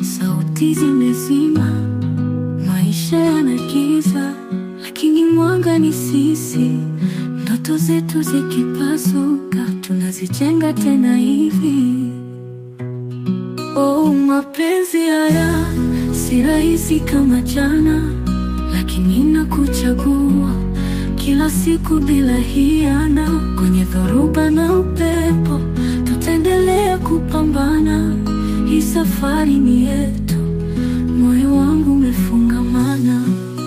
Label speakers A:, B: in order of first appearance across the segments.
A: sauti zimezima, maisha yana giza, lakini mwanga ni sisi. Ndoto zetu zikipasuka, tunazijenga tena hivi. Oh, mapenzi haya si rahisi kama jana, lakini nakuchagua kila siku bila hiana. Kwenye dhoruba na upepo, tutaendelea kupambana. Hii safari ni yetu, moyo wangu umefungamana.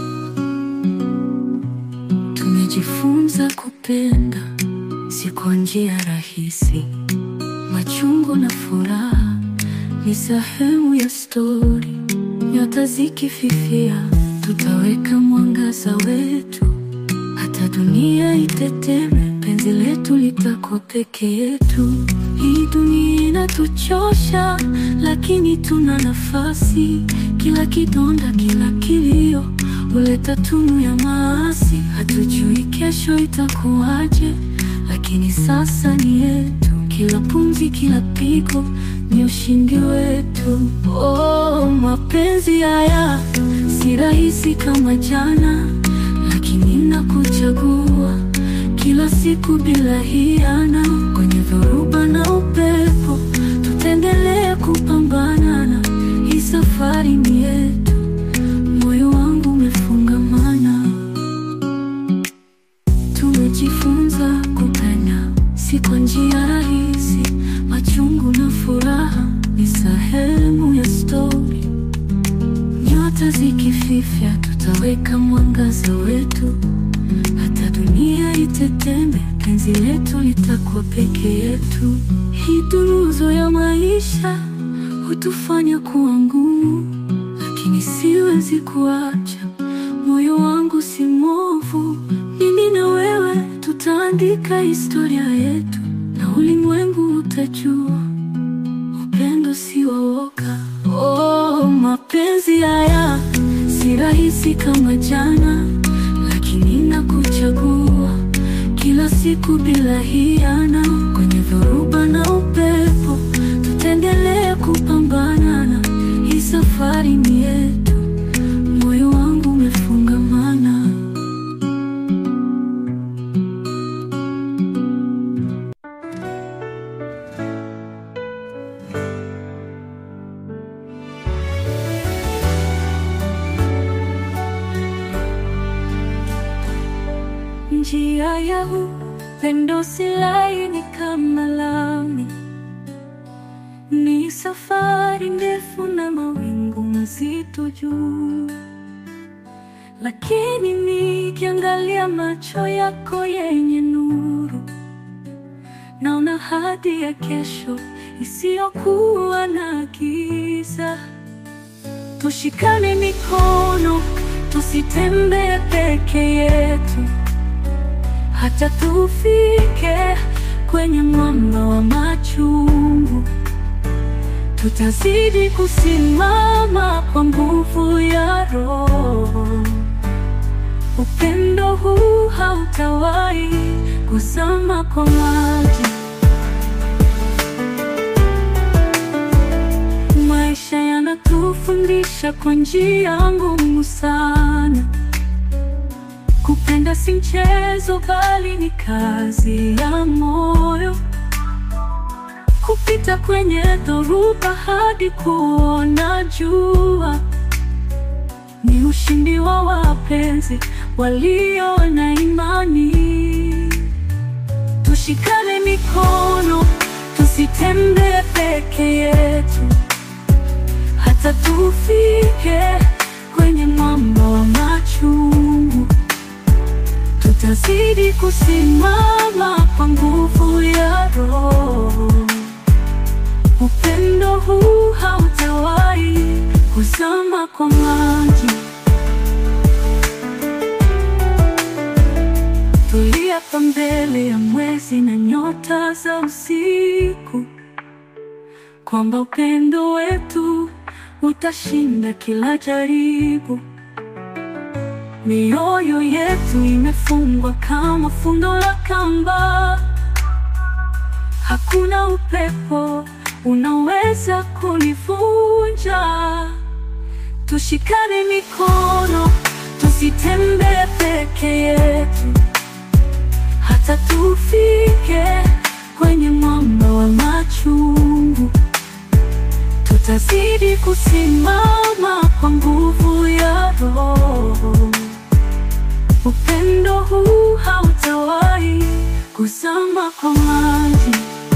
A: Tumejifunza kupenda, si kwa njia rahisi. Machungu na furaha ni sehemu ya stori. Nyota zikififia, tutaweka mwangaza wetu. Hata dunia iteteme, penzi letu litakuwa peke yetu. Hii dunia inatuchosha, lakini tuna nafasi. Kila kidonda, kila kilio huleta tunu ya maasi. Hatujui kesho itakuwaje, lakini sasa ni yetu. Kila pumzi, kila pigo ni ushindi wetu. Oh, mapenzi haya si rahisi kama jana, lakini nakuchagua kila siku bila hiana. Kwenye dhoruba na upepo, tutaendelea kupambana. Hii safari ni yetu, moyo wangu umefungamana. Tumejifunza kupenda, si kwa njia rahisi. Machungu na furaha ni sehemu ya stori. Nyota zikififia, tutaweka mwangaza wetu. Hata dunia iteteme, penzi letu litakuwa peke yetu. Hii turuzo ya maisha hutufanya kuwa ngumu, lakini siwezi kuacha. Moyo wangu si mwovu, mimi na wewe tutaandika historia yetu, na ulimwengu utajua upendo si woga. Oh, mapenzi haya si rahisi kama jana, lakini nakuchagua kila siku bila hiana. Kwenye dhoruba na upepo, tutaendelea kupambana. Hii safari ni yetu, moyo wangu umefungamana. Njia ya upendo si laini kama lami. Ni safari ndefu na mawingu mazito juu, lakini nikiangalia macho yako yenye nuru, naona hadi ya kesho isiyokuwa na giza. Tushikane mikono, tusitembee peke yetu. Hata tufike kwenye mwamba wa machungu, tutazidi kusimama kwa nguvu ya Roho. Upendo huu hautawahi kuzama kwa maji. Maisha yanatufundisha kwa njia ngumu sana. Kupenda si mchezo, bali ni kazi ya moyo. Kupita kwenye dhoruba hadi kuona jua, ni ushindi wa wapenzi walio na imani. Tushikane mikono, tusitembee peke yetu. Hata tufike kwenye mwamba wa machungu, tutazidi kusimama kwa nguvu ya Roho. Upendo huu hautawahi kuzama kwa maji. Tuliapa mbele ya mwezi na nyota za usiku, kwamba upendo wetu utashinda kila jaribu. Mioyo yetu imefungwa kama fundo la kamba. Hakuna upepo unaweza kunivunja. tushikane mikono, tusitembee peke yetu, hata tufike kwenye mwamba wa machungu. Tutazidi kusimama kwa nguvu ya Roho. Upendo huu hautawahi kuzama kwa maji.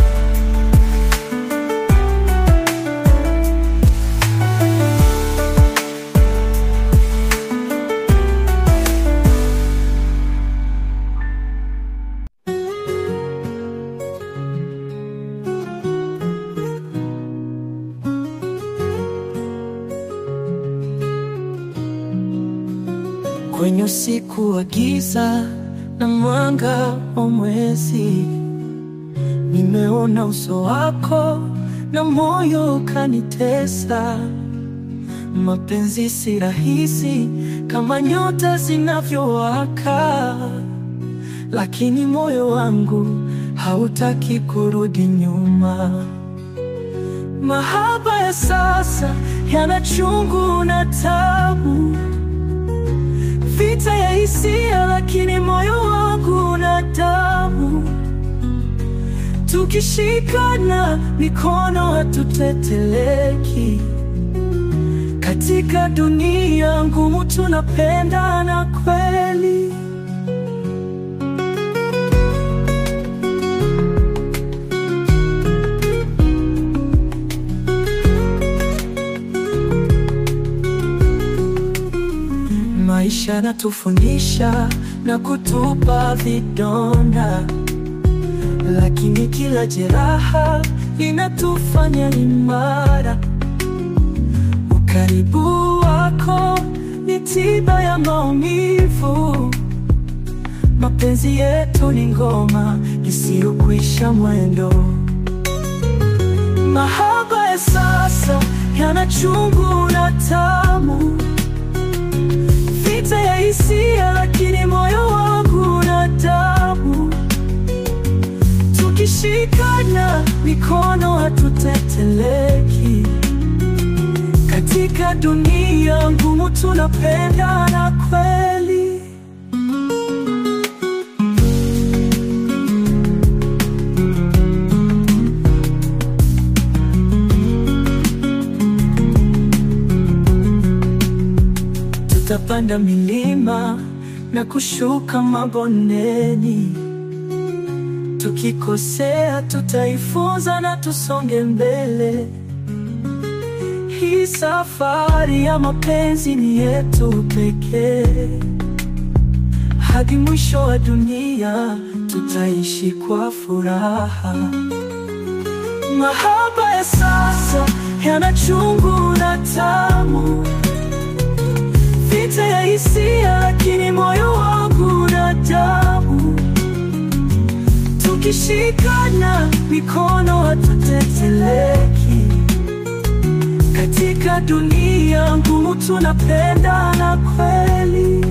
A: Kwenye usiku wa giza na mwanga wa mwezi, nimeona uso wako na moyo ukanitesa. Mapenzi si rahisi kama nyota zinavyowaka, lakini moyo wangu hautaki kurudi nyuma. Mahaba ya sasa yana chungu na tabu, vita ya hisia, lakini moyo wangu una damu. Tukishikana mikono hatuteteleki, katika dunia ngumu tunapendana kweli. Maisha yanatufundisha na kutupa vidonda, lakini kila jeraha linatufanya imara. Ukaribu wako ni tiba ya maumivu. Mapenzi yetu ni ngoma isiyokwisha mwendo. Mahaba ya sasa yana chungu na tamu, vita ya hisia, lakini moyo wangu una damu. Tukishikana mikono hatuteteleki, katika dunia ngumu tunapendana kweli. Tutapanda milima na kushuka mabondeni, tukikosea tutaifunza na tusonge mbele. Hii safari ya mapenzi ni yetu pekee, hadi mwisho wa dunia tutaishi kwa furaha. Mahaba ya sasa yana chungu na tamu, vita ya hisia, lakini moyo wangu una damu. Tukishikana mikono hatuteteleki, katika dunia ngumu tunapendana kweli.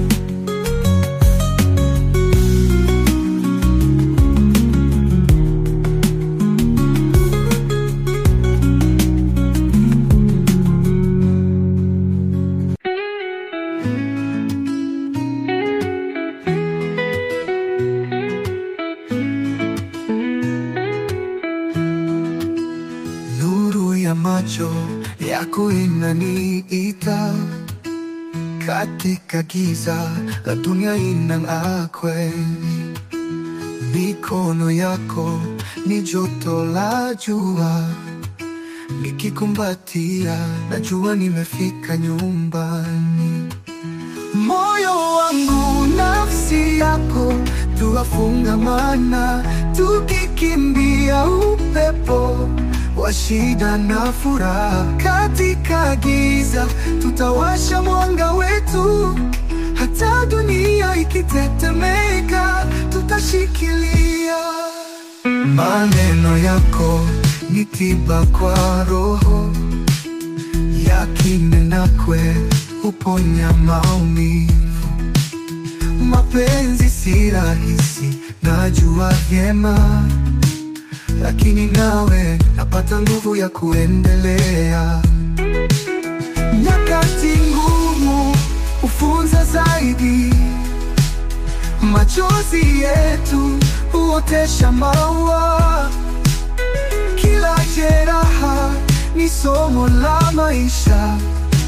B: Macho yako inaniita, katika giza la dunia inang'aa kweli. Mikono yako ni joto la jua, nikikumbatia najua nimefika nyumbani. Moyo wangu nafsi yako tuwafungamana, tukikimbia upepo wa shida na furaha. Katika giza tutawasha mwanga wetu, hata dunia ikitetemeka tutashikilia. Maneno yako ni tiba kwa roho, yakinena kweli huponya maumivu. Mapenzi si rahisi, najua vyema, lakini nawe napata nguvu ya kuendelea. Nyakati ngumu machozi yetu huotesha maua. Kila jeraha ni somo la maisha.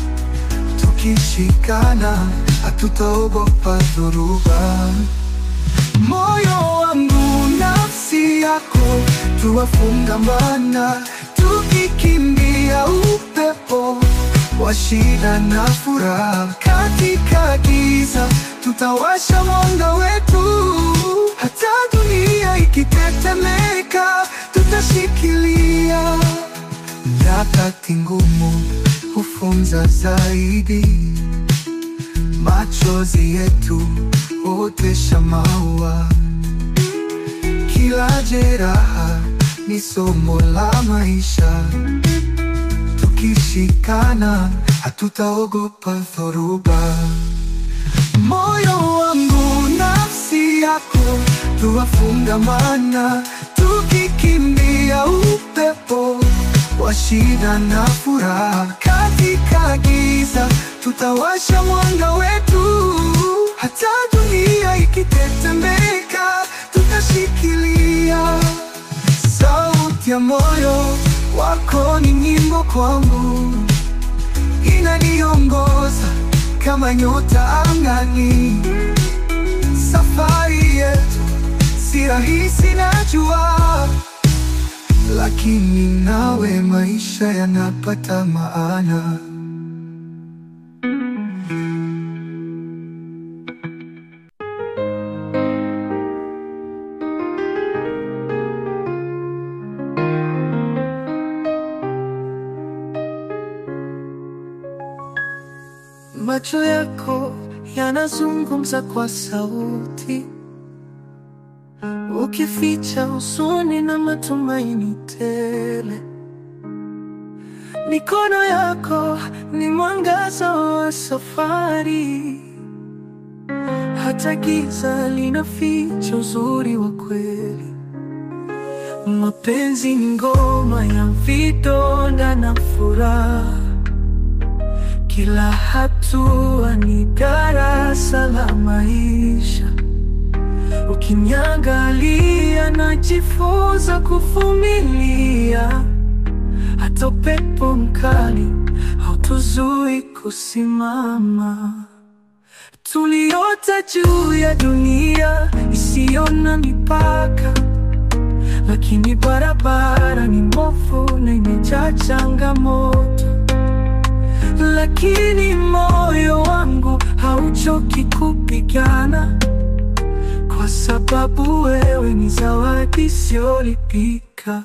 B: Tukishikana hatutaogopa dhoruba. Moyo wangu, nafsi yako, tuwafungamana, tukikimbia upepo wa shida na furaha. Katika giza tutawasha mwanga wetu, hata dunia ikitetemeka tutashikilia. Nyakati ngumu hufunza zaidi, machozi yetu huotesha maua. Kila jeraha ni somo la maisha. Tukishikana hatutaogopa dhoruba. Moyo wangu, nafsi yako, tuwafungamana, tukikimbia upepo wa shida na furaha. Katika giza tutawasha mwanga wetu, hata dunia ikitetemeka tutashikilia. Sauti ya moyo wako ni nyimbo kwangu, inaniongoza kama nyota angani. Safari yetu si rahisi najua, lakini nawe maisha yanapata maana. Macho yako yanazungumza kwa sauti, ukificha huzuni na matumaini tele. Mikono yako ni mwangaza wa safari, hata giza linaficha uzuri wa kweli. Mapenzi ni ngoma ya vidonda na furaha, kila hatua ni darasa la maisha. Ukiniangalia najifunza kuvumilia, hata upepo mkali hautuzui kusimama. Tuliota juu ya dunia isiyo na mipaka, lakini barabara ni mbovu na imejaa changamoto. Lakini moyo wangu hauchoki kupigana, kwa sababu wewe ni zawadi isiyolipika.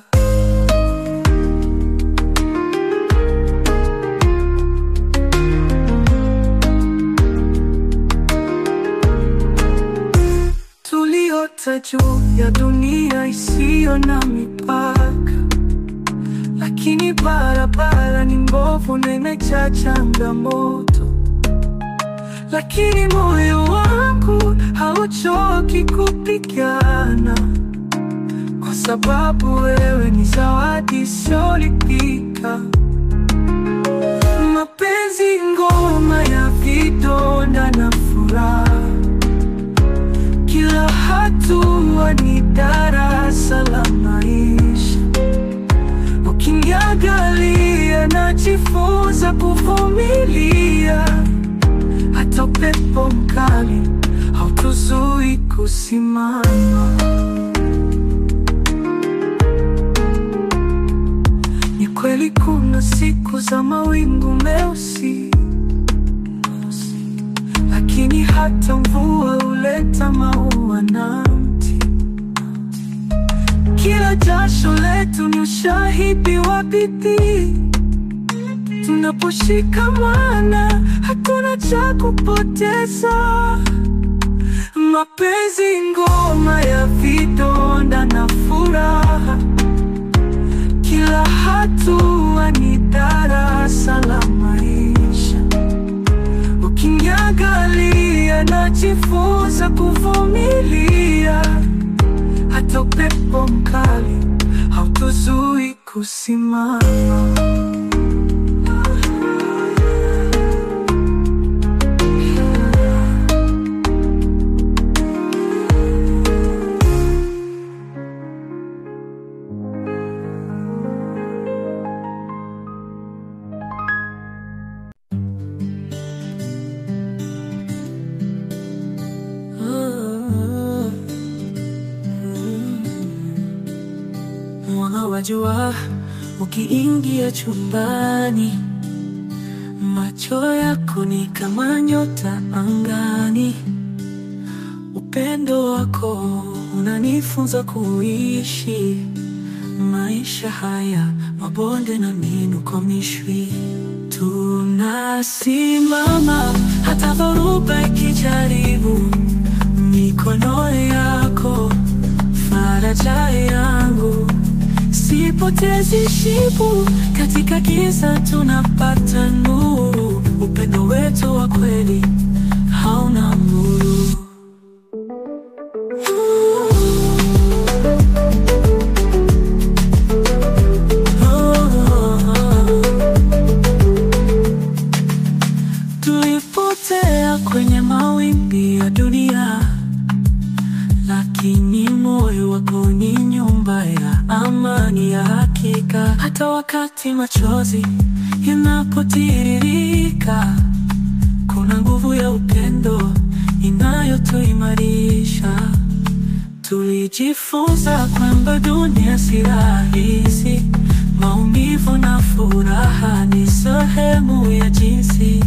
B: Tuliota juu ya dunia isiyo na mipaka, lakini barabara ni mbovu na imejaa changamoto. Lakini moyo wangu hauchoki kupigana, kwa sababu wewe ni zawadi isiyolipika. Mapenzi ngoma ya vidonda na furaha, kila hatua ni darasa la maisha. Ukiniangalia najifunza kuvumilia, hata upepo mkali hautuzui kusimama. Ni kweli kuna siku za mawingu meusi, lakini hata mvua huleta maua na mti. Kila jasho letu ni ushahidi wa bidii. Tunaposhikamana hatuna cha kupoteza. Mapenzi ngoma ya vidonda na furaha, kila hatua ni darasa la maisha. Ukiniangalia najifunza kuvumilia, hata upepo mkali hautuzui kusimama.
A: wa jua ukiingia chumbani, macho yako ni kama nyota angani. Upendo wako unanifunza kuishi maisha haya, mabonde na minuko mishwi. Tunasimama hata dhoruba ikijaribu, mikono yako faraja yangu. Sipotezi shibu, katika giza tunapata nuru. Upendo wetu wa kweli hauna muru. Tulipotea kwenye mawimbi ya dunia, lakini moyo wako ni nyumba ya amani ya hakika. Hata wakati machozi yanapotiririka, kuna nguvu ya upendo inayotuimarisha. Tulijifunza kwamba dunia si rahisi, maumivu na furaha ni sehemu ya jinsi.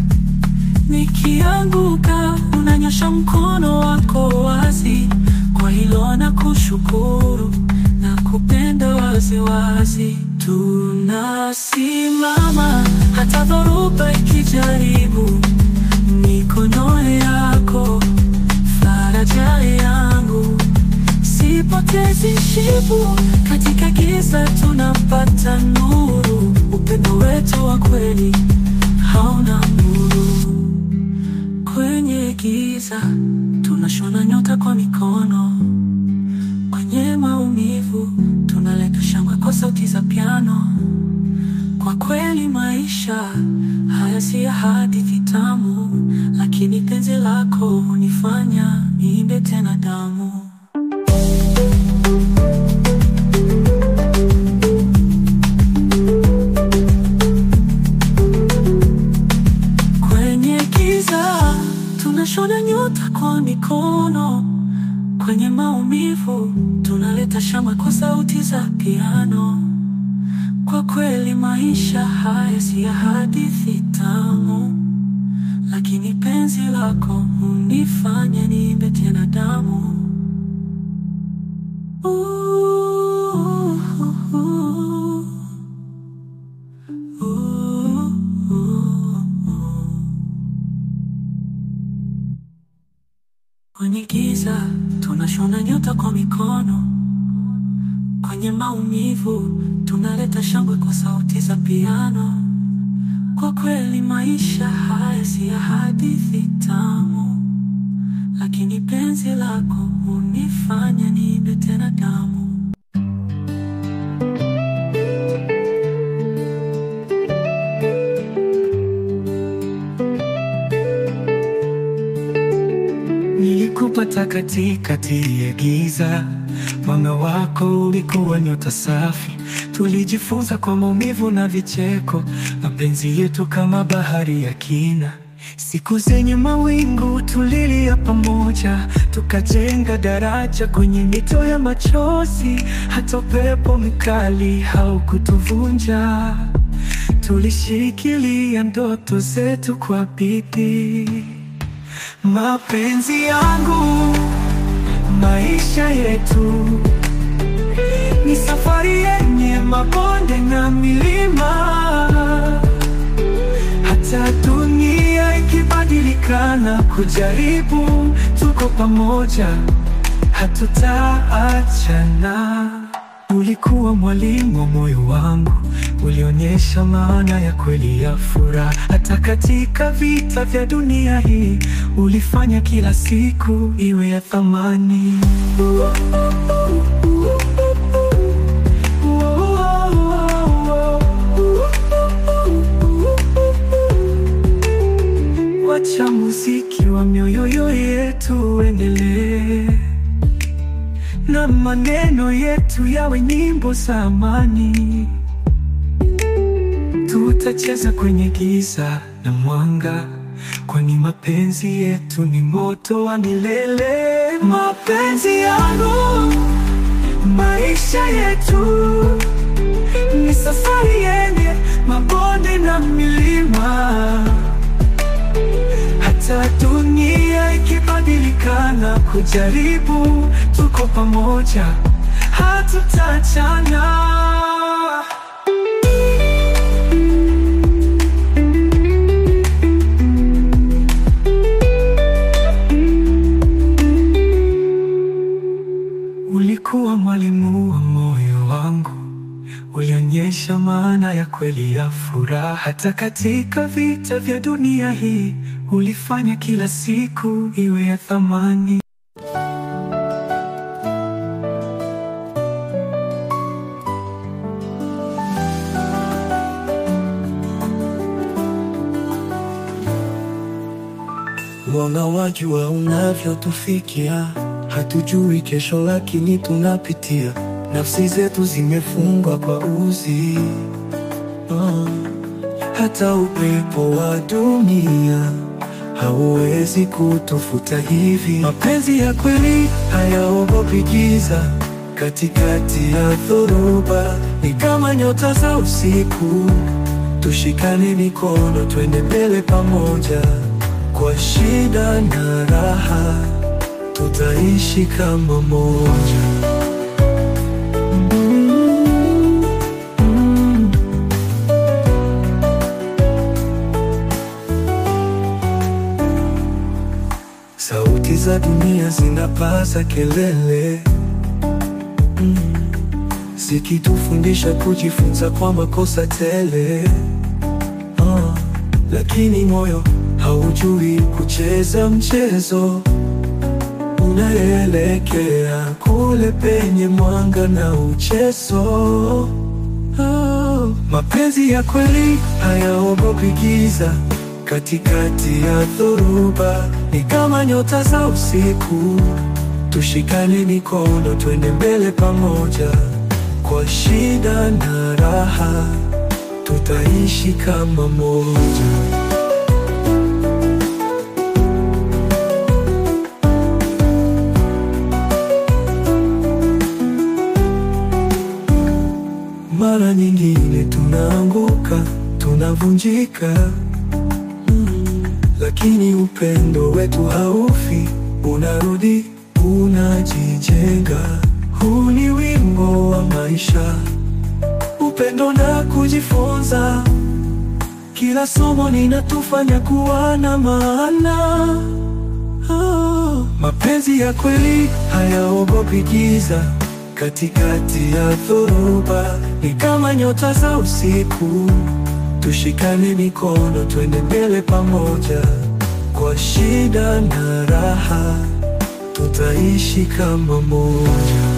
A: Nikianguka unanyosha mkono wako wazi, kwa hilo na kushukuru na kupenda wazi wazi. Tunasimama hata dhoruba ikijaribu, mikono yako faraja yangu. Sipotezi shibu, katika giza tunapata nuru. Upendo wetu wa kweli hauna muru. Kwenye giza tunashona nyota kwa mikono, kwenye maumivu tunaleta shangwe kwa sauti za piano. Kwa kweli maisha haya si hadithi tamu, lakini penzi lako hunifanya niimbe tena damu. Kwenye giza tunashona nyota kwa mikono, kwenye maumivu tunaleta shangwe kwa sauti za piano. Kwa kweli maisha haya si hadithi tamu, lakini penzi lako hunifanya niimbe tena damu. Kwenye giza tunashona nyota kwa mikono, kwenye maumivu tunaleta shangwe kwa sauti za piano. Kwa kweli maisha haya si hadithi tamu, lakini penzi lako hunifanya niimbe tena damu. Nilikupata katikati ya giza, mwanga wako ulikuwa nyota safi. Tulijifunza kwa maumivu na vicheko, mapenzi yetu kama bahari ya kina. Siku zenye mawingu tulilia pamoja, tukajenga daraja kwenye mito ya machozi. Hata upepo mkali haukutuvunja, tulishikilia ndoto zetu kwa bidii. Mapenzi yangu, maisha yetu ni safari yenye mabonde na milima. Hata dunia ikibadilika na kujaribu, tuko pamoja, hatutaachana. Ulikuwa mwalimu wa moyo wangu, ulionyesha maana ya kweli ya furaha. Hata katika vita vya dunia hii, ulifanya kila siku iwe ya thamani. Wacha muziki wa mioyo yetu uendelee, na maneno yetu yawe nyimbo za amani. Tutacheza kwenye giza na mwanga, kwani mapenzi yetu ni moto wa milele. Mapenzi yangu,
B: Maisha yetu ni safari yenye mabonde na milima. Hata dunia ikibadilika na kujaribu, tuko pamoja, hatutachana. Ulikuwa mwalimu wa moyo wangu, ulionyesha maana ya kweli ya furaha. Hata katika vita vya dunia hii, ulifanya kila siku iwe ya thamani. Mwanga wa jua unavyotufikia, hatujui kesho lakini tunapitia. Nafsi zetu zimefungwa kwa uzi, hata upepo wa dunia hauwezi kutufuta hivi. Mapenzi ya kweli hayaogopi giza, katikati ya dhoruba ni kama nyota za usiku. Tushikane mikono, twende mbele pamoja, kwa shida na raha tutaishi kama moja. Sauti za dunia zinapaza kelele, zikitufundisha kujifunza kwa makosa tele. Lakini moyo haujui kucheza mchezo, unaelekea kule penye mwanga na uchezo. Mapenzi ya kweli hayaogopi giza, katikati ya dhoruba ni kama nyota za usiku. Tushikane mikono, twende mbele pamoja, kwa shida na raha tutaishi kama moja. Mara nyingine tunaanguka, tunavunjika, lakini upendo wetu haufi, unarudi, unajijenga. Huu ni wimbo wa maisha, upendo na kujifunza. Kila somo linatufanya kuwa na maana. Mapenzi ya kweli hayaogopi giza, katikati ya dhoruba ni kama nyota za usiku. Tushikane mikono, twende mbele pamoja, kwa shida na raha tutaishi kama moja.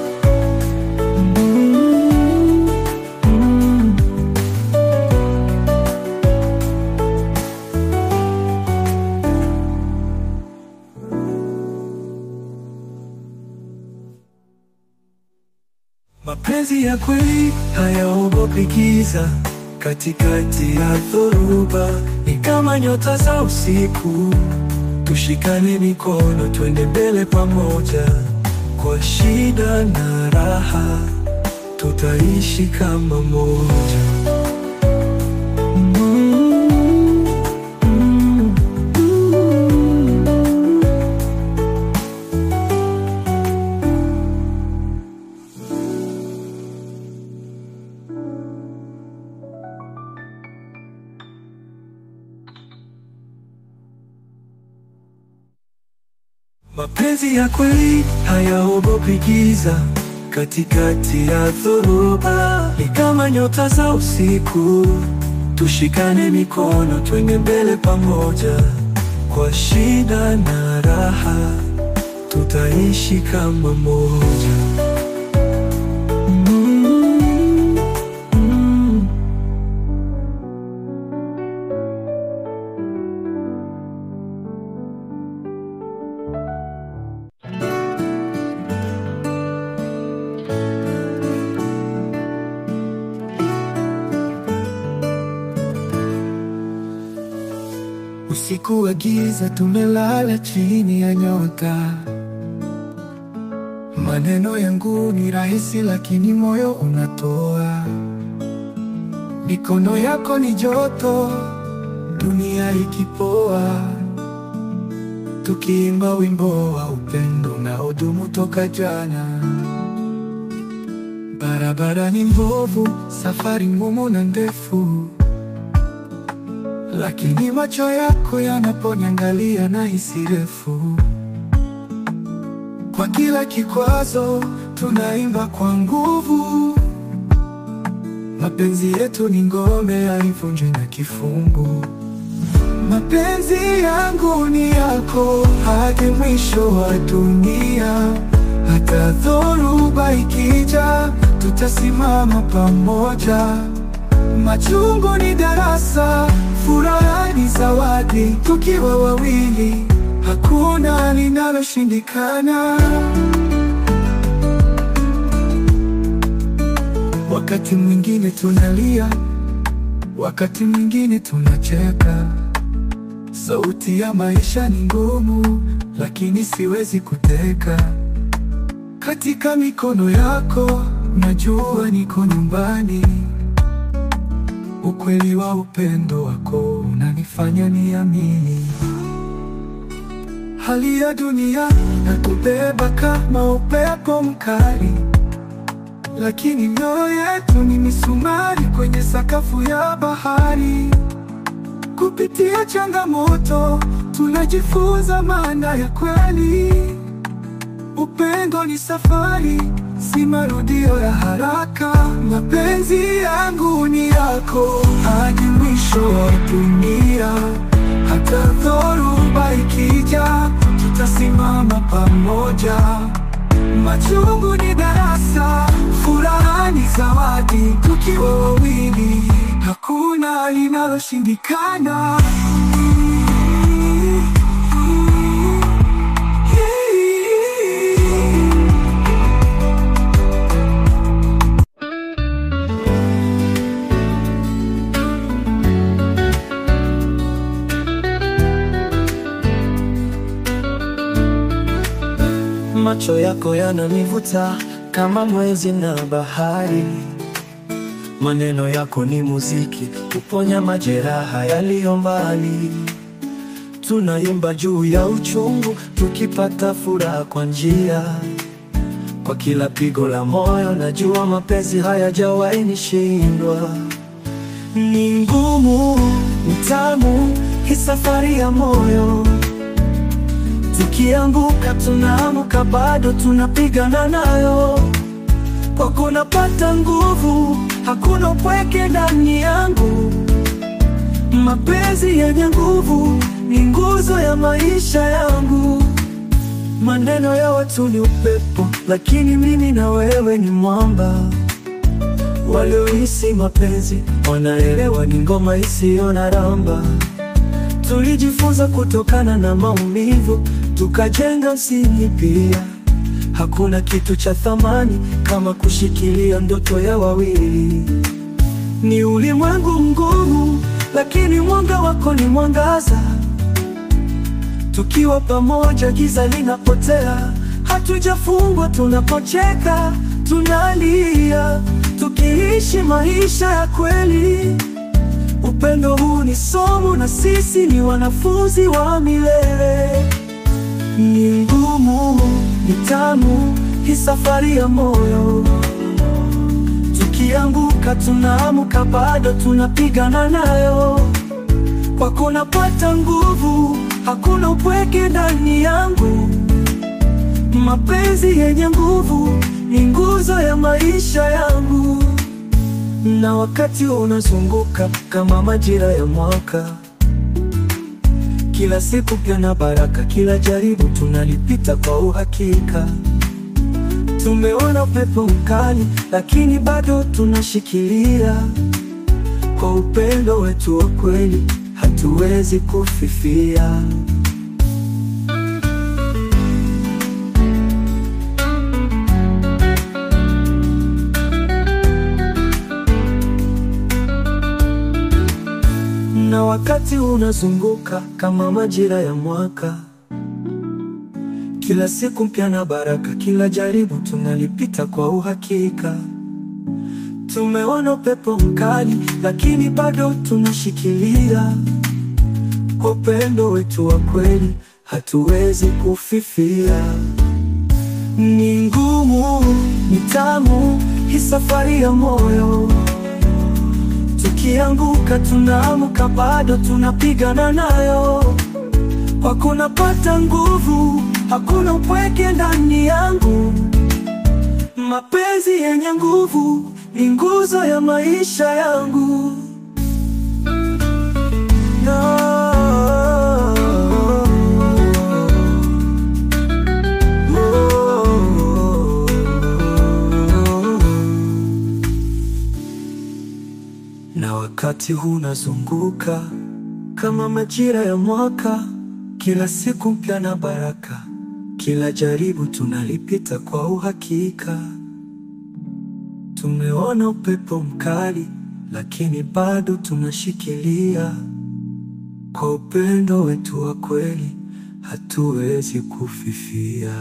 B: Mapenzi ya kweli hayaogopi giza, katikati ya dhoruba ni kama nyota za usiku. Tushikane mikono, twende mbele pamoja, kwa shida na raha tutaishi kama moja. Mapenzi ya kweli hayaogopi giza, katikati ya dhoruba ni kama nyota za usiku. Tushikane mikono, twende mbele pamoja, kwa shida na raha tutaishi kama moja. Usiku wa giza tumelala chini ya nyota, Maneno yangu ni rahisi lakini moyo unatoa. Mikono yako ni joto, dunia ikipoa. Tukiimba wimbo wa upendo unaodumu toka jana. Barabara ni mbovu, safari ngumu na ndefu, lakini macho yako yanaponiangalia nahisi refu. Kwa kila kikwazo tunaimba kwa nguvu. Mapenzi yetu ni ngome, haivunjwi na kifungu. Mapenzi yangu ni yako hadi mwisho wa dunia. Hata dhoruba ikija, tutasimama pamoja. Machungu ni darasa, furaha ni zawadi. Tukiwa wawili, hakuna linaloshindikana. Wakati mwingine tunalia, wakati mwingine tunacheka. Sauti ya maisha ni ngumu, lakini siwezi kuteka. Katika mikono yako najua niko nyumbani. Ukweli wa upendo wako unanifanya niamini. Hali ya dunia inatubeba kama upepo mkali, lakini mioyo yetu ni misumari kwenye sakafu ya bahari. Kupitia changamoto tunajifunza maana ya kweli. Upendo ni safari, si marudio ya haraka. Mapenzi yangu ni yako hadi mwisho wa dunia. Hata dhoruba ikija, tutasimama pamoja. Machungu ni darasa, furaha ni zawadi. Tukiwa wawili, hakuna linaloshindikana.
A: Macho yako yananivuta kama mwezi na bahari. Maneno yako ni muziki, kuponya majeraha yaliyo mbali. Tunaimba juu ya uchungu, tukipata furaha kwa njia. Kwa kila pigo la moyo najua mapenzi hayajawahi nishindwa. Ni ngumu, ni tamu, hii safari ya moyo. Tukianguka tunaamuka, bado tunapigana nayo. Kwako napata nguvu, hakuna upweke ndani yangu. Mapenzi yenye nguvu ni nguzo ya maisha yangu. Maneno ya watu ni upepo, lakini mimi na wewe ni mwamba. Waliohisi mapenzi wanaelewa ni ngoma isiyo na ramba. Tulijifunza kutokana na maumivu, tukajenga msingi pia. Hakuna kitu cha thamani kama kushikilia ndoto ya wawili. Ni ulimwengu mgumu, lakini mwanga wako ni mwangaza. Tukiwa pamoja giza linapotea. Hatujafungwa tunapocheka, tunalia, tukiishi maisha ya kweli. Upendo huu ni somo na sisi ni wanafunzi wa milele. Ni ngumu, ni tamu, hii safari ya moyo. Tukianguka tunaamuka, bado tunapigana nayo. Kwako napata nguvu, hakuna upweke ndani yangu. Mapenzi yenye nguvu ni nguzo ya maisha yangu. Na wakati unazunguka kama majira ya mwaka. Kila siku pia na baraka, kila jaribu tunalipita kwa uhakika. Tumeona upepo mkali, lakini bado tunashikilia. Kwa upendo wetu wa kweli, hatuwezi kufifia. Na wakati unazunguka kama majira ya mwaka.
B: Kila siku mpya na baraka, kila jaribu tunalipita kwa uhakika. Tumeona upepo mkali, lakini bado tunashikilia. Kwa upendo wetu wa kweli, hatuwezi kufifia. Ni ngumu, ni tamu, hii safari ya moyo. Tukianguka tunaamka, bado tunapigana nayo. Hakuna pata nguvu, hakuna upweke ndani yangu. Mapenzi yenye nguvu ni nguzo ya maisha yangu. Na wakati huu unazunguka kama majira ya mwaka, kila siku mpya na baraka, kila jaribu tunalipita kwa uhakika. Tumeona upepo mkali, lakini bado tunashikilia. Kwa upendo wetu wa kweli, hatuwezi kufifia.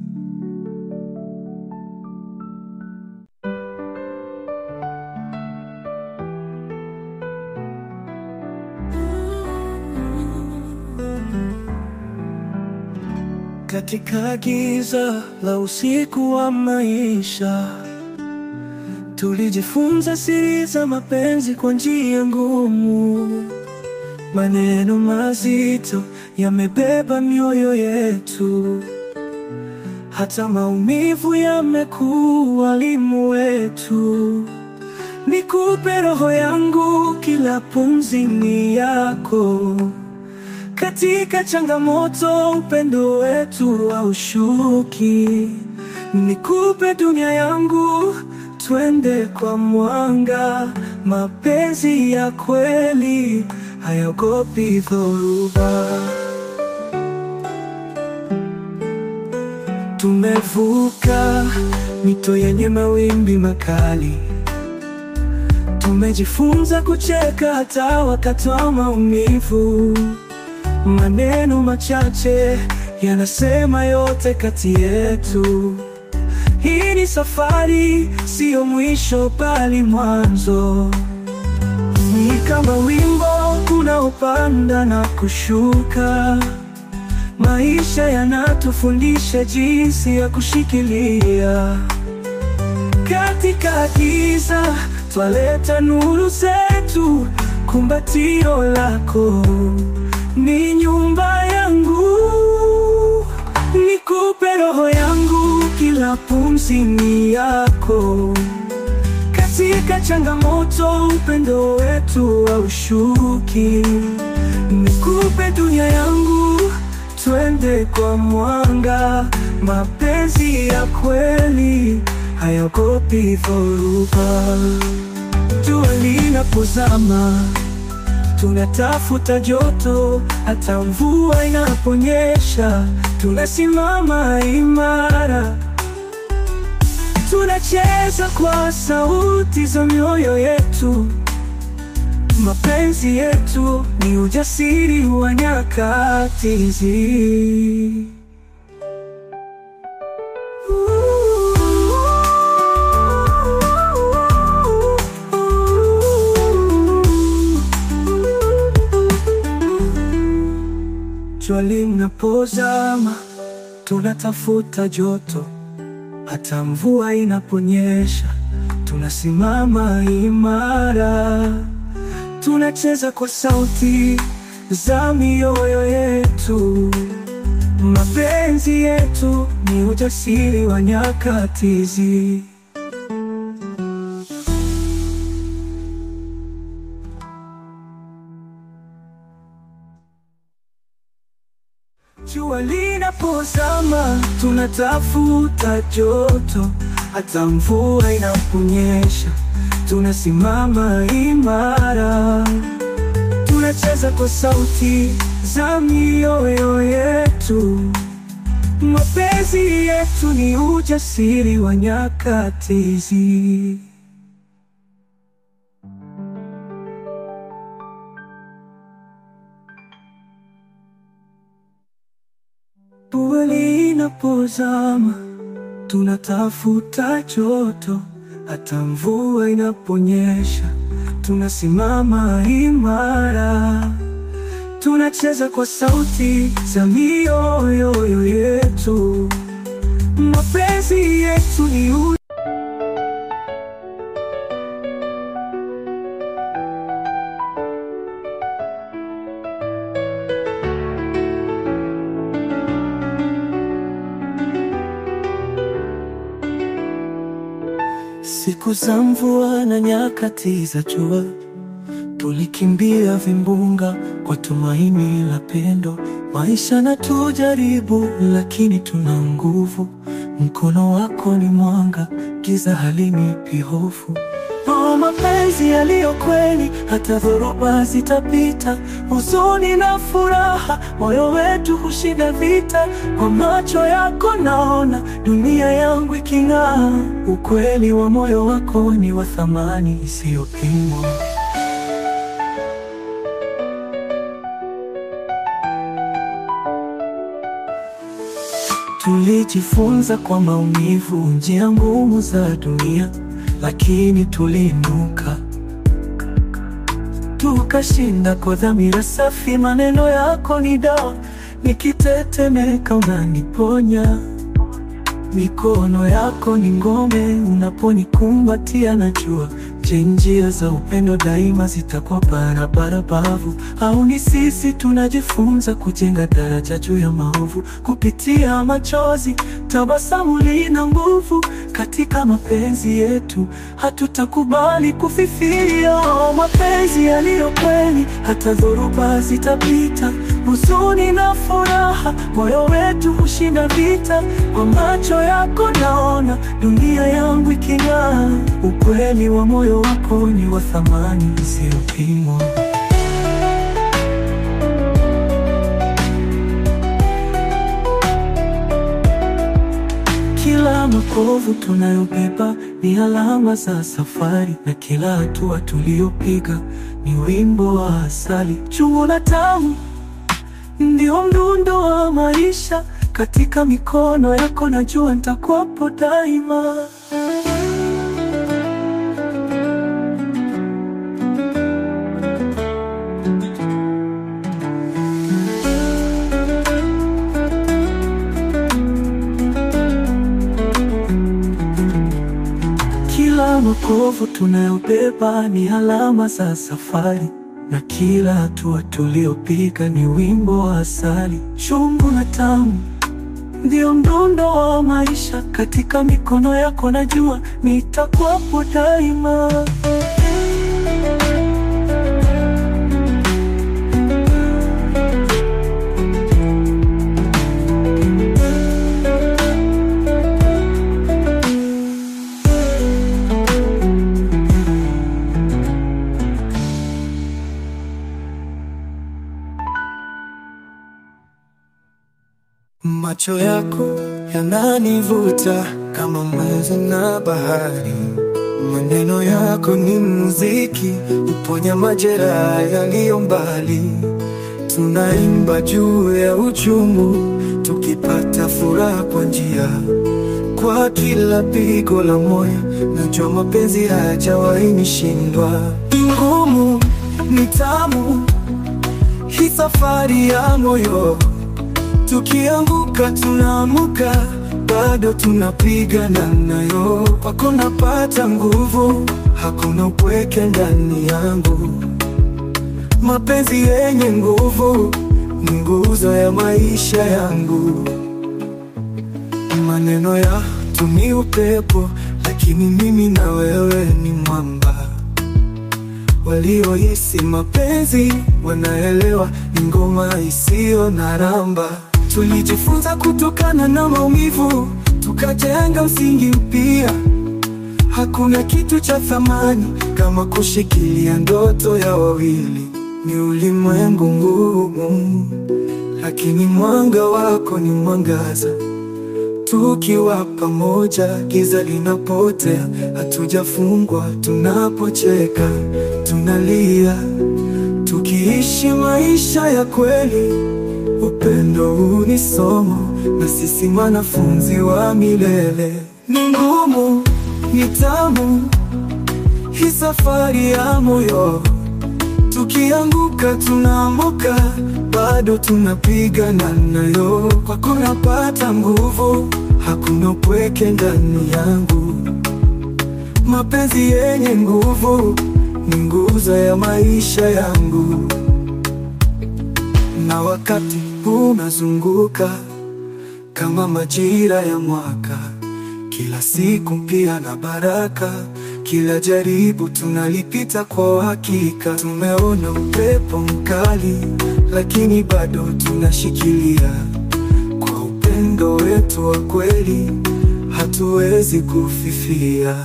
B: Katika giza la usiku wa maisha, tulijifunza siri za mapenzi kwa njia ngumu. Maneno mazito yamebeba mioyo yetu, hata maumivu yamekuwa walimu wetu. Nikupe roho yangu, kila pumzi ni yako. Katika changamoto upendo wetu haushuki. Nikupe dunia yangu, twende kwa mwanga. Mapenzi ya kweli hayaogopi dhoruba. Tumevuka mito yenye mawimbi makali. Tumejifunza kucheka hata wakati wa maumivu. Maneno machache yanasema yote kati yetu. Hii ni safari, sio mwisho bali mwanzo. Ni kama wimbo unaopanda na kushuka. Maisha yanatufundisha jinsi ya kushikilia. Katika giza twaleta nuru zetu. Kumbatio lako ni nyumba yangu. Nikupe roho yangu, kila pumzi ni yako. Katika changamoto upendo wetu haushuki. Nikupe dunia yangu, twende kwa mwanga. Mapenzi ya kweli hayaogopi dhoruba. Jua linapozama tunatafuta joto, hata mvua inaponyesha tunasimama imara. Tunacheza kwa sauti za mioyo yetu. Mapenzi yetu ni ujasiri wa nyakati hizi. Jua linapozama tunatafuta joto, hata mvua inaponyesha tunasimama imara. Tunacheza kwa sauti za mioyo yetu. Mapenzi yetu ni ujasiri wa nyakati hizi. Jua linapozama tunatafuta joto, hata mvua inaponyesha tunasimama imara. Tunacheza kwa sauti za mioyo yetu. Mapenzi yetu ni ujasiri wa nyakati hizi. kweli inapozama, tunatafuta joto. Hata mvua inaponyesha, tunasimama imara. Tunacheza kwa sauti za mioyo yetu. Mapenzi yetu ni siku za mvua na nyakati za jua, tulikimbia vimbunga kwa tumaini la pendo. Maisha na tujaribu, lakini tuna nguvu. Mkono wako ni mwanga, giza halinipi hofu. Oh, mapenzi yaliyo kweli, hata dhoruba zitapita. Huzuni na furaha, moyo wetu hushinda vita. Kwa macho yako naona dunia yangu iking'aa. Ukweli wa moyo wako ni wa thamani isiyopimwa. Tulijifunza kwa maumivu njia ngumu za dunia, lakini tuliinuka, tukashinda kwa dhamira safi. Maneno yako ni dawa, nikitetemeka unaniponya. Mikono yako ni ngome, unaponikumbatia najua njia za upendo daima zitakuwa barabara bavu. Au ni sisi tunajifunza kujenga daraja juu ya maovu. Kupitia machozi, tabasamu lina nguvu. Katika mapenzi yetu hatutakubali kufifia. Mapenzi yaliyo kweli, hata dhoruba zitapita. Huzuni na furaha, moyo wetu hushinda vita. Kwa macho yako naona dunia yangu iking'aa. Ukweli wa moyo wako ni wa thamani isiyopimwa. Kila makovu tunayobeba ni alama za safari, na kila hatua tuliyopiga ni wimbo wa asali. Chungu na tamu ndio mdundo wa maisha. Katika mikono yako najua nitakuwepo daima. Kila makovu tunayobeba ni alama za safari, na kila hatua tuliyopiga ni wimbo wa asali. Chungu na tamu ndio mdundo wa maisha. Katika mikono yako najua nitakuwepo daima. Macho yako yananivuta kama maji na bahari. Maneno yako ni muziki, uponya majeraha yaliyo mbali. Tunaimba juu ya uchungu, tukipata furaha kwa njia. Kwa kila pigo la moyo, najua mapenzi hayajawahi nishindwa. Ngumu ni tamu, hii safari ya moyo. Tukianguka tunaamuka, bado tunapigana nayo. Kwako napata nguvu, hakuna upweke ndani yangu. Mapenzi yenye nguvu ni nguzo ya maisha yangu. Maneno yako ni upepo, lakini mimi na wewe ni mwamba. Waliohisi mapenzi wanaelewa, ni ngoma isiyo na ramba. Tulijifunza kutokana na maumivu, tukajenga msingi mpya. Hakuna kitu cha thamani kama kushikilia ndoto ya wawili. Ni ulimwengu ngumu, lakini mwanga wako ni mwangaza. Tukiwa pamoja, giza linapotea. Hatujafungwa, tunapocheka, tunalia. Tukiishi maisha ya kweli, upendo huu ni somo, na sisi wanafunzi wa milele. Ni ngumu, ni tamu, hii safari ya moyo. Tukianguka tunaamuka, bado tunapigana nayo. Kwako napata nguvu, hakuna upweke ndani yangu. Mapenzi yenye nguvu ni nguzo ya maisha yangu. Na wakati unazunguka kama majira ya mwaka, kila siku mpya na baraka, kila jaribu tunalipita kwa uhakika. Tumeona upepo mkali, lakini bado tunashikilia. Kwa upendo wetu wa kweli, hatuwezi kufifia.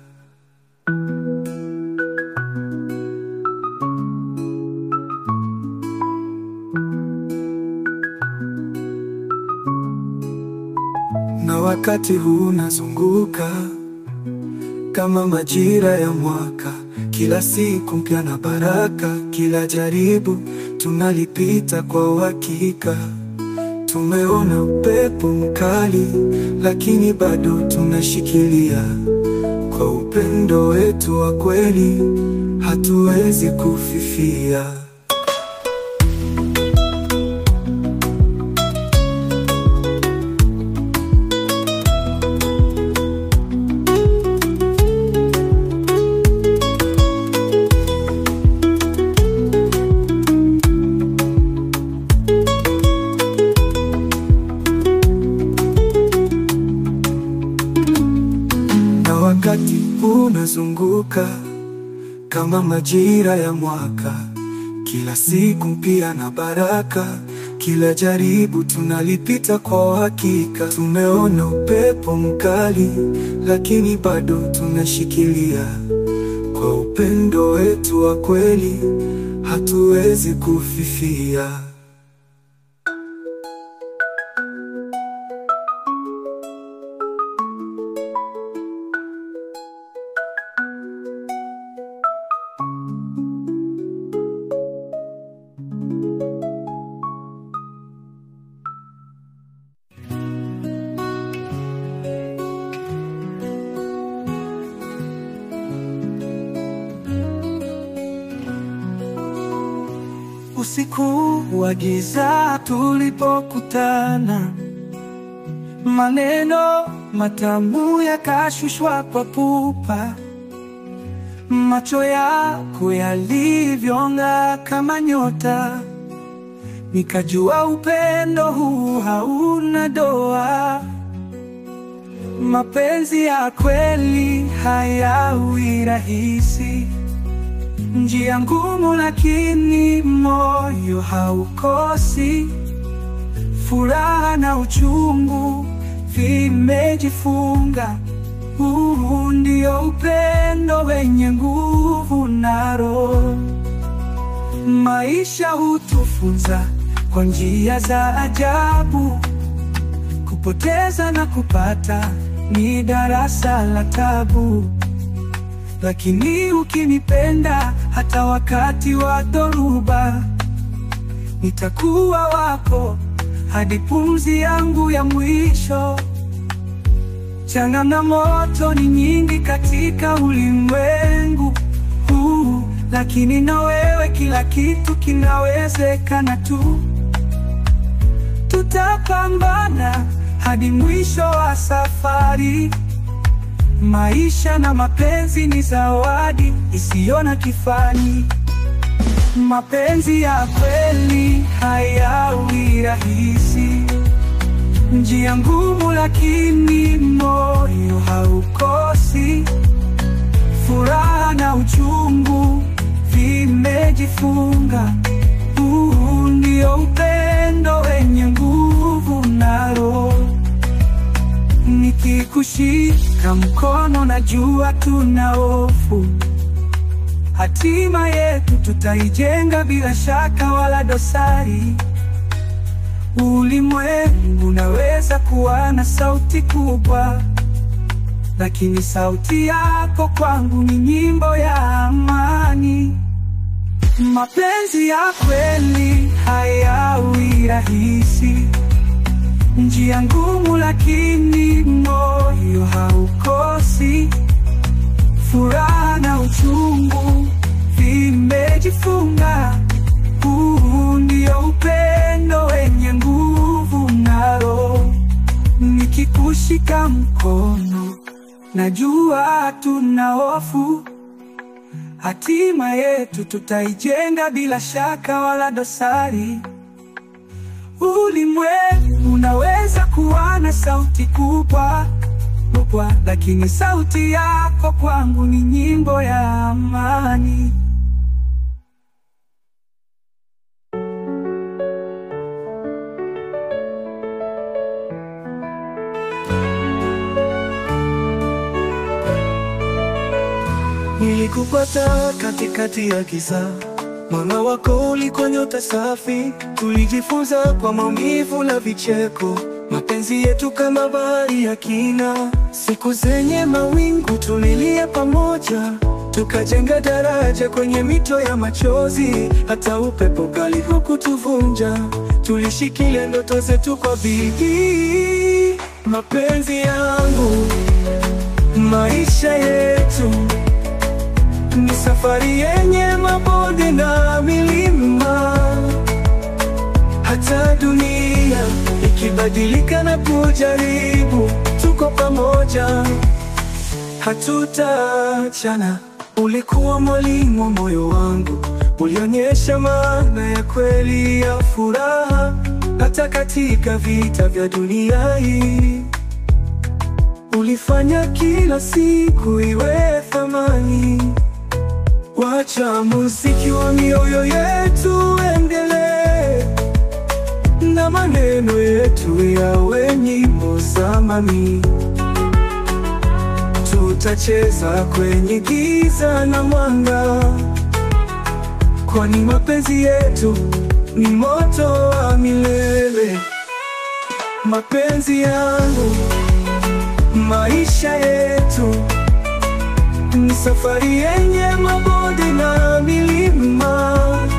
B: Na wakati huu unazunguka kama majira ya mwaka, kila siku mpya na baraka, kila jaribu tunalipita kwa uhakika. Tumeona upepo mkali, lakini bado tunashikilia. Kwa upendo wetu wa kweli, hatuwezi kufifia. Wakati unazunguka kama majira ya mwaka, kila siku mpya na baraka, kila jaribu tunalipita kwa uhakika. Tumeona upepo mkali, lakini bado tunashikilia. Kwa upendo wetu wa kweli, hatuwezi kufifia. Usiku wa giza tulipokutana, maneno matamu yakashushwa kwa pupa. Macho yako yalivyong'aa kama nyota, nikajua upendo huu hauna doa. Mapenzi ya kweli hayawi rahisi, njia ngumu lakini moyo haukosi. Furaha na uchungu vimejifunga, huu ndio upendo wenye nguvu na roho. Maisha hutufunza kwa njia za ajabu, kupoteza na kupata ni darasa la tabu. Lakini ukinipenda hata wakati wa dhoruba, nitakuwa wako hadi pumzi yangu ya mwisho. Changamoto ni nyingi katika ulimwengu huu, lakini na wewe kila kitu kinawezekana tu. Tutapambana hadi mwisho wa safari. Maisha na mapenzi ni zawadi isiyo na kifani. Mapenzi ya kweli hayawi rahisi, njia ngumu lakini moyo haukosi. Furaha na uchungu vimejifunga, huu ndio upendo wenye nguvu na roho. Nikikushika mkono najua tuna hofu, hatima yetu tutaijenga bila shaka wala dosari. Ulimwengu unaweza kuwa na sauti kubwa, lakini sauti yako kwangu ni nyimbo ya amani. Mapenzi ya kweli hayawi rahisi. rahisi, njia ngumu lakini moyo haukosi. Furaha na uchungu vimejifunga, huu ndio upendo wenye nguvu nalo. Nikikushika mkono najua hatuna hofu, hatima yetu tutaijenga bila shaka wala dosari. Ulimwengu unaweza kuwa na sauti kubwa, lakini sauti yako kwangu ni nyimbo ya amani.
C: Nilikupata katikati ya giza, mwanga wako ulikuwa nyota safi. Tulijifunza kwa maumivu na vicheko, mapenzi yetu kama bahari ya kina. Siku zenye mawingu tulilia pamoja, tukajenga daraja kwenye mito ya machozi. Hata upepo kali hukutuvunja, tulishikilia ndoto zetu kwa bidii. Mapenzi yangu, maisha yetu ni safari yenye mabonde na milima. Hata dunia ikibadilika na kujaribu, tuko pamoja, hatutaachana. Ulikuwa mwalimu wa moyo wangu, ulionyesha maana ya kweli ya furaha. Hata katika vita vya dunia hii, ulifanya kila siku iwe thamani. Wacha muziki wa mioyo yetu endelee, na maneno yetu yawe nyimbo za amani. Tutacheza kwenye giza na mwanga, kwani mapenzi yetu ni moto wa milele. Mapenzi yangu, maisha yetu ni safari yenye mabonde na milima.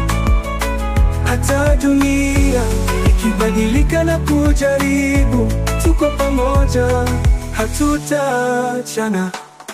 C: Hata dunia ikibadilika na kujaribu, tuko pamoja, hatutaachana.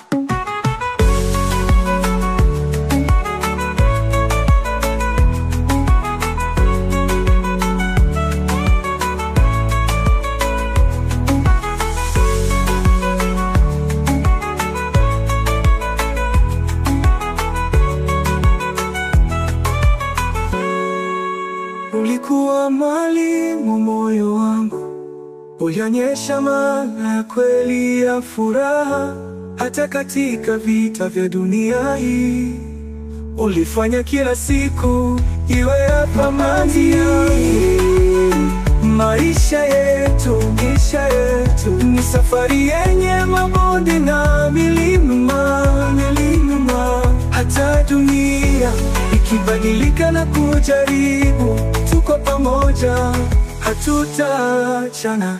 C: Ulikuwa mwalimu moyo wangu, ulionyesha maana ya kweli ya furaha. Hata katika vita vya dunia hii, ulifanya kila siku iwe ya thamani. Maisha yetu ni safari yenye mabonde na milima. Hata dunia ikibadilika na kujaribu, tuko pamoja, hatutaachana.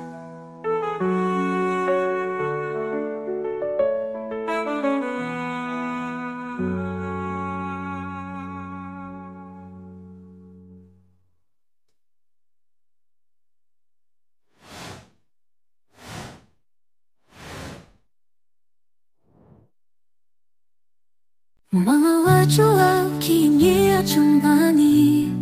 D: Mama wajua ukiingia chumbani,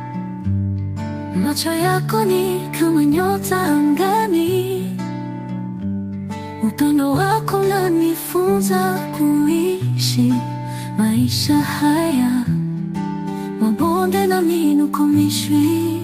D: macho yako ni kama nyota angani. Upendo wako unanifunza kuishi maisha haya, mabonde na minuko mishwi.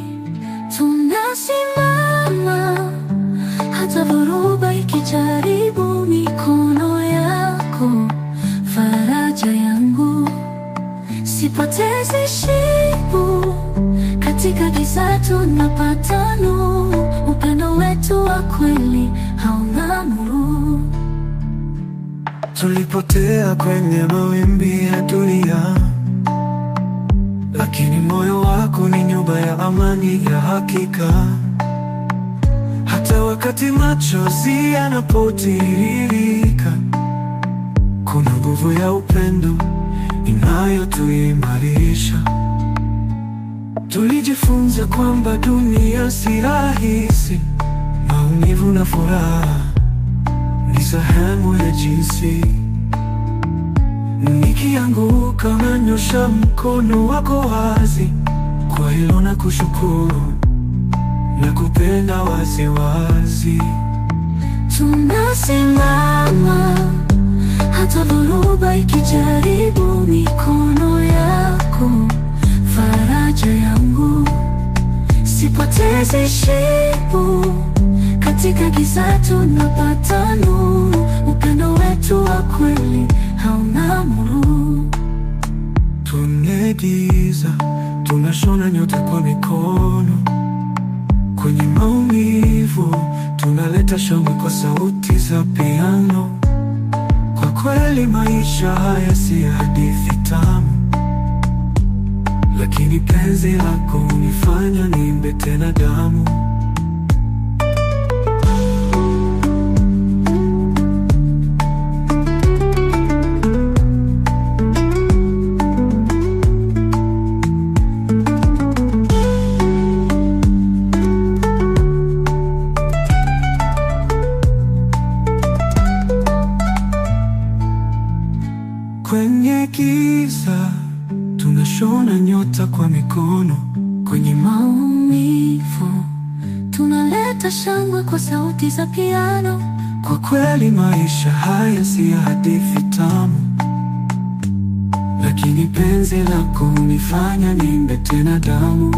D: Tunasimama hata dhoruba ikijaribu, mikono yako faraja yangu. Sipotezi shibu katika giza, tunapata nuru. Upendo wetu wa kweli hauna nuru.
C: Tulipotea kwenye mawimbi ya dunia, lakini moyo wako ni nyumba ya amani ya hakika. Hata wakati machozi yanapotiririka, kuna nguvu ya upendo inayotuimarisha. Tulijifunza kwamba dunia si rahisi. Maumivu na furaha ni sehemu ya jinsi. Nikianguka unanyosha mkono wako wazi. Kwa hilo na kushukuru na kupenda wazi wazi.
D: Tunasimama hata dhoruba ikijaribu. Mikono yako faraja yangu, sipoteze shepu. Katika giza tunapata nuru. Upendo wetu wa kweli hauna muru.
C: Tumegiza, tunashona nyota kwa mikono. Kwenye maumivu tunaleta shangwe kwa sauti za piano. Kwa kweli maisha haya si hadithi tamu, lakini penzi lako hunifanya niimbe tena damu. Kwenye giza tunashona nyota kwa mikono.
D: Kwenye maumivu tunaleta shangwe kwa sauti za piano.
C: Kwa kweli maisha haya si hadithi tamu, lakini penzi lako hunifanya niimbe tena damu.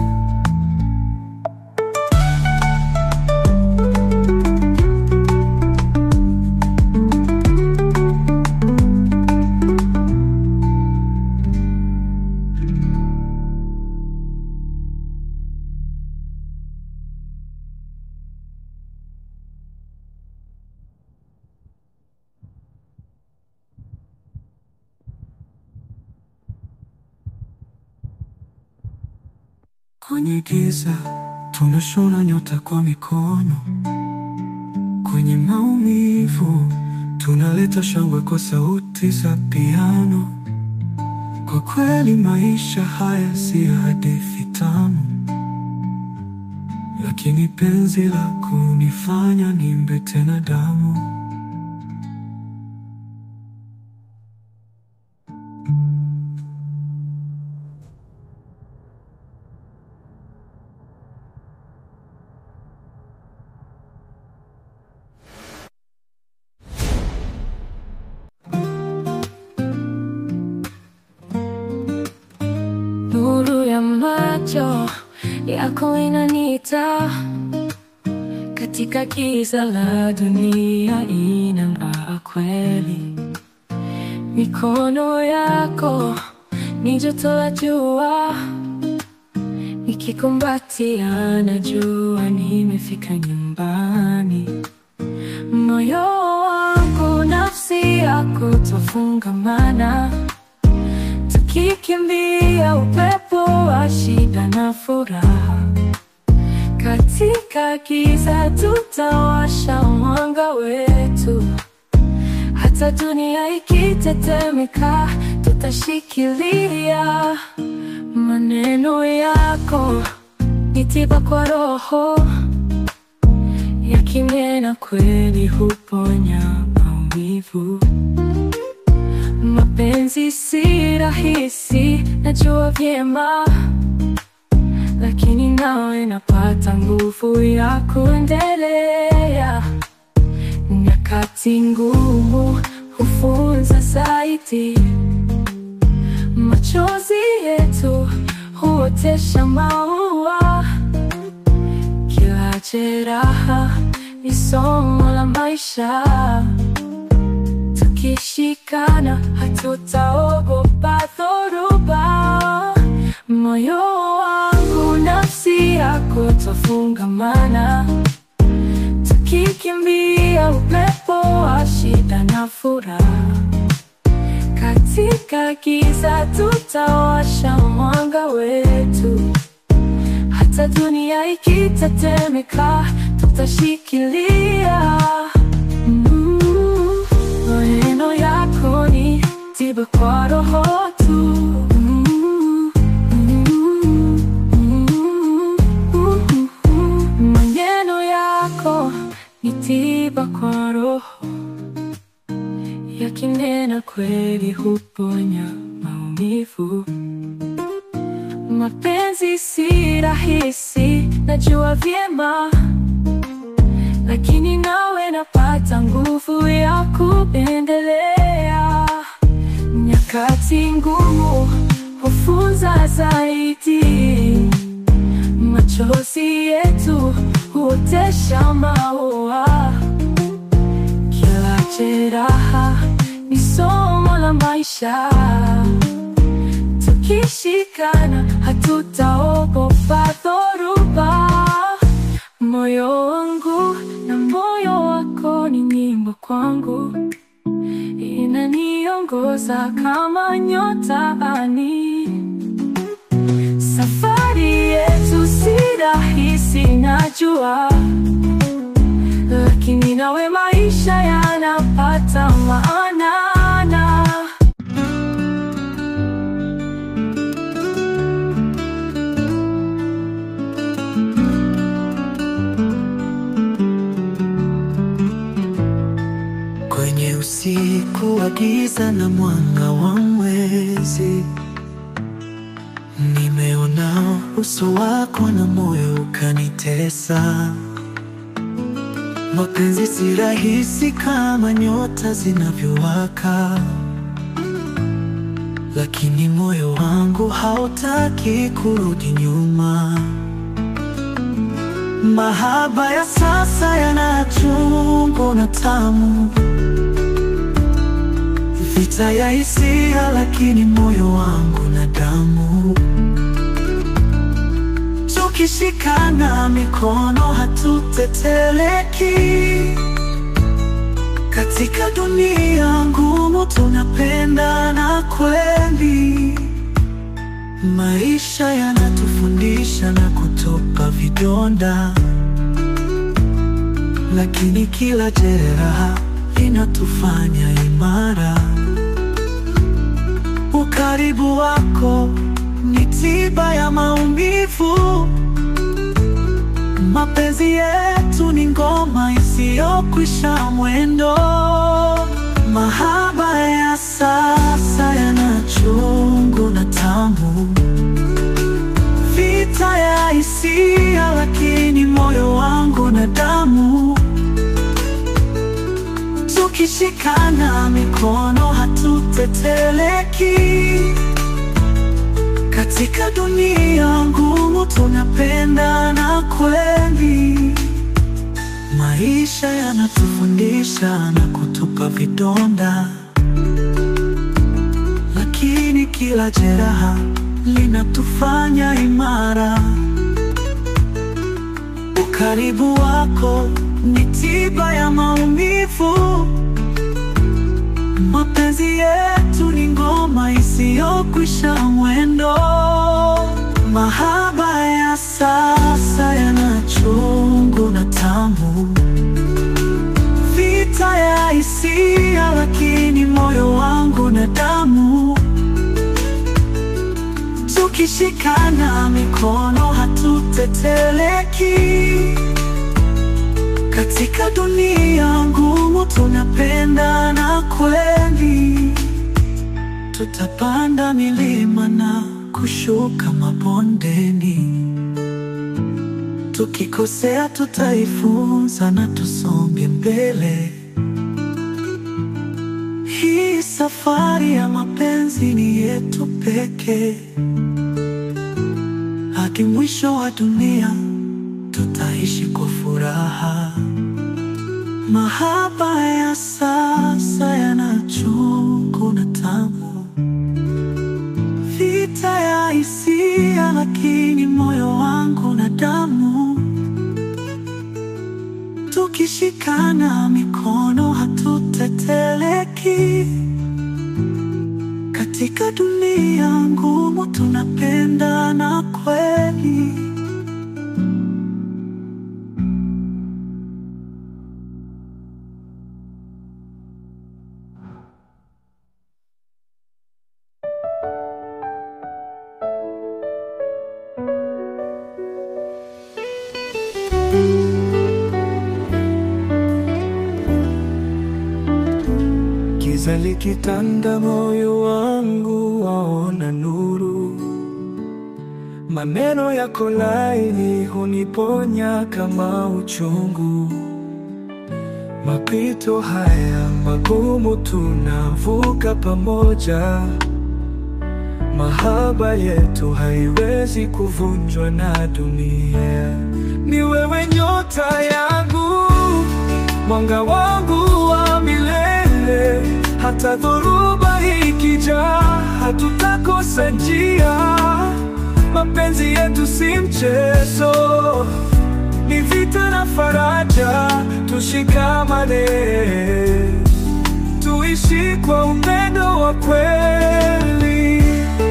C: Kwenye giza tunashona nyota kwa mikono. Kwenye maumivu tunaleta shangwe kwa sauti za piano. Kwa kweli maisha haya si hadithi tamu, lakini penzi lako hunifanya niimbe tena damu.
D: Nuru ya macho yako inaniita. Katika giza la dunia inang'aa kweli. Mikono yako ni joto la jua. Nikikumbatia najua nimefika nyumbani. Moyo wangu nafsi yako twafungamana. Tukikimbia upepo wa shida na furaha. Katika giza tutawasha mwanga wetu. Hata dunia ikitetemeka tutashikilia. Maneno yako ni tiba kwa roho. Yakinena kweli huponya maumivu. Mapenzi si rahisi, najua vyema, lakini nawe napata nguvu ya kuendelea. Nyakati ngumu hufunza zaidi. Machozi yetu huotesha maua. Kila jeraha ni somo la maisha. Tukishikana hatutaogopa dhoruba. Moyo wangu nafsi yako twafungamana. Tukikimbia upepo wa shida na furaha. Katika giza tutawasha mwanga wetu. Hata dunia ikitetemeka tutashikilia. Maneno yako ni tiba kwa roho tu.
A: kweli huponya maumivu. Mapenzi si rahisi, najua vyema, lakini nawe napata nguvu ya kuendelea. Nyakati ngumu hufunza zaidi, machozi yetu huotesha maua. Kila jeraha ni somo la maisha, tukishikana hatutaogopa dhoruba. Moyo wangu na moyo wako ni nyimbo kwangu, inaniongoza kama nyota ani. Safari yetu si rahisi najua, lakini nawe maisha yanapata maana.
B: Kwenye usiku wa giza na mwanga wa mwezi, nimeona uso wako na moyo ukanitesa. Mapenzi si rahisi kama nyota zinavyowaka, lakini moyo wangu hautaki kurudi nyuma. Mahaba ya sasa yana chungu na tamu, vita ya hisia, lakini moyo wangu na damu. Tukishikana mikono hatuteteleki, katika dunia ngumu tunapendana kweli. Maisha yanatufundisha na kutupa vidonda, lakini kila jeraha linatufanya imara. Ukaribu wako ni tiba ya maumivu, mapenzi yetu ni ngoma isiyokwisha mwendo. Mahaba ya sasa yana chungu na tamu, vita ya hisia, lakini moyo wangu na damu. Tukishikana mikono hatuteteleki, katika dunia ngumu tunapendana kweli. Maisha yanatufundisha na kutupa vidonda, lakini kila jeraha linatufanya imara. Ukaribu wako ni tiba ya maumivu, mapenzi yetu ni ngoma isiyokwisha mwendo. Mahaba ya sasa yana chungu na tamu, vita ya hisia, lakini moyo wangu na damu. Tukishikana mikono hatuteteleki, katika dunia ngumu tunapendana kweli. Tutapanda milima na kushuka mabondeni, tukikosea tutaifunza na tusonge mbele. Hii safari ya mapenzi ni yetu pekee, hadi mwisho wa dunia tutaishi kwa furaha. Mahaba ya sasa yana chungu na tamu, vita ya hisia, lakini moyo wangu na damu. Tukishikana mikono hatuteteleki, katika dunia ngumu tunapendana kweli.
C: giza likitanda, moyo wangu waona nuru. Maneno yako laini huniponya kama uchungu. Mapito haya magumu tunavuka pamoja. Mahaba yetu haiwezi kuvunjwa na dunia. Ni wewe nyota yangu, mwanga wangu wa milele. Hata dhoruba ikija, hatutakosa njia. Mapenzi yetu si mchezo, ni vita na faraja. Tushikamane, tuishi kwa upendo wa kweli.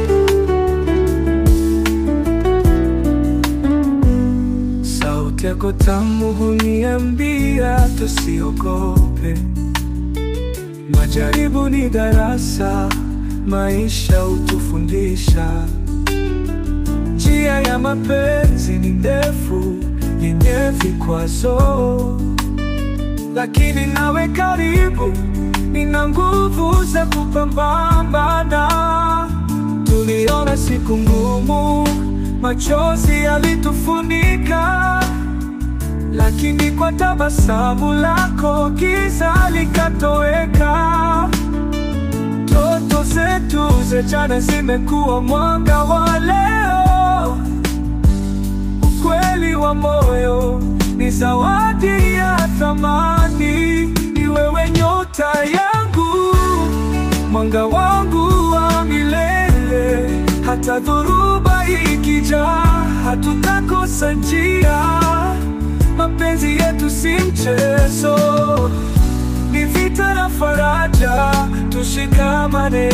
C: Sauti yako tamu huniambia tusiogope. Majaribu ni darasa, maisha hutufundisha. Njia ya mapenzi ni ndefu, yenye vikwazo, lakini nawe karibu, nina nguvu za kupambana. Tuliona siku ngumu, machozi yalitufunika, lakini kwa tabasamu lako giza likatoweka. Ndoto zetu za jana zimekuwa mwanga wa leo. Ukweli wa moyo ni zawadi ya thamani. Ni wewe nyota yangu, mwanga wangu wa milele. Hata dhoruba ikija, hatutakosa njia. Mapenzi yetu si mchezo, ni vita na faraja. Tushikamane,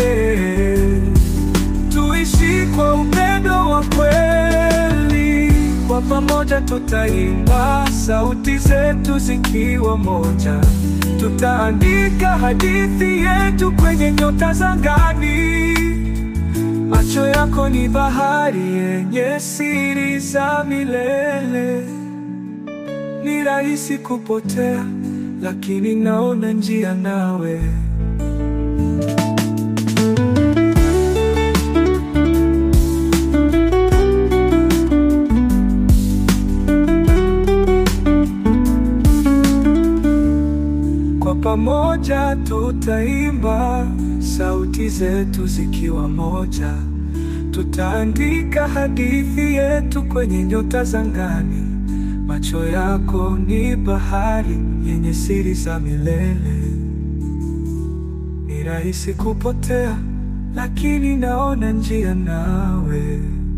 C: tuishi kwa upendo wa kweli. Kwa pamoja tutaimba, sauti zetu zikiwa moja. Tutaandika hadithi yetu kwenye nyota za angani. Macho yako ni bahari yenye siri za milele. Ni rahisi kupotea, lakini naona njia nawe. Kwa pamoja tutaimba, sauti zetu zikiwa moja. Tutaandika hadithi yetu kwenye nyota za angani. Macho yako ni bahari yenye siri za milele. Ni rahisi kupotea, lakini naona njia nawe.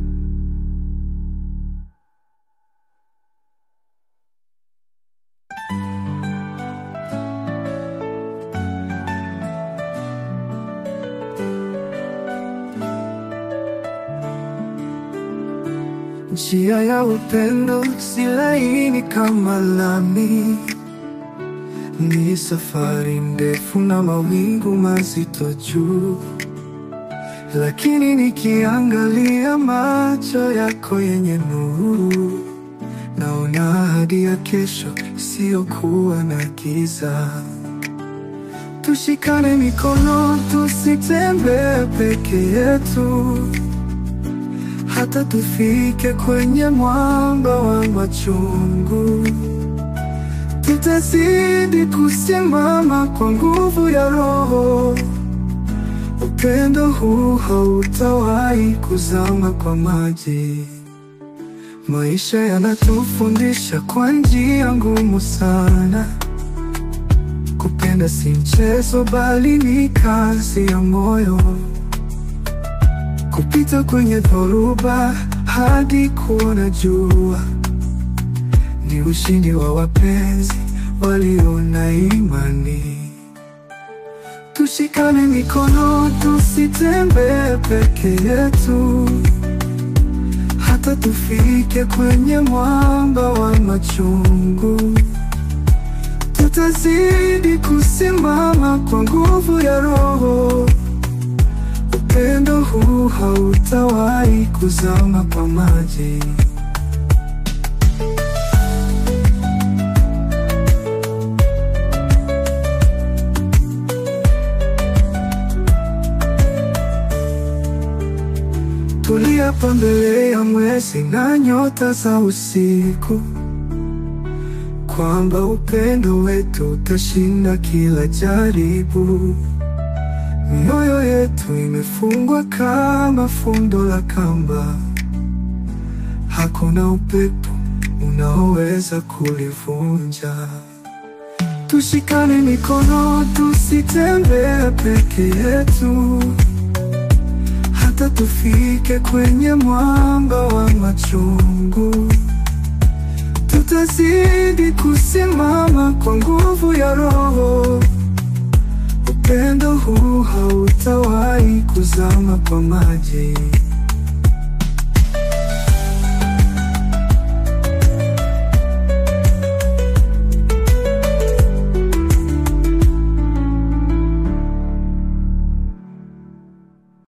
C: Njia ya upendo si laini kama lami. Ni safari ndefu na mawingu mazito juu. Lakini nikiangalia macho yako yenye nuru, naona ahadi ya kesho isiyokuwa na giza. Tushikane mikono, tusitembee peke yetu. Hata tufike kwenye mwamba wa machungu. Tutazidi kusimama kwa nguvu ya Roho. Upendo huu hautawahi kuzama kwa maji. Maisha yanatufundisha kwa njia ngumu sana. Kupenda si mchezo, bali ni kazi ya moyo. Kupita kwenye dhoruba hadi kuona jua, ni ushindi wa wapenzi walio na imani. Tushikane mikono, tusitembee peke yetu. Hata tufike kwenye mwamba wa machungu. Tutazidi kusimama kwa nguvu ya Roho. Upendo huu hautawahi kuzama kwa maji. Niliapa mbele ya mwezi na nyota za usiku kwamba upendo wetu utashinda kila jaribu. Mioyo yetu imefungwa kama fundo la kamba, hakuna upepo unaoweza kulivunja. Tushikane mikono, tusitembee peke yetu, hata tufike kwenye mwamba wa machungu. Tutazidi kusimama kwa nguvu ya Roho. Upendo huu hautawahi kuzama kwa maji.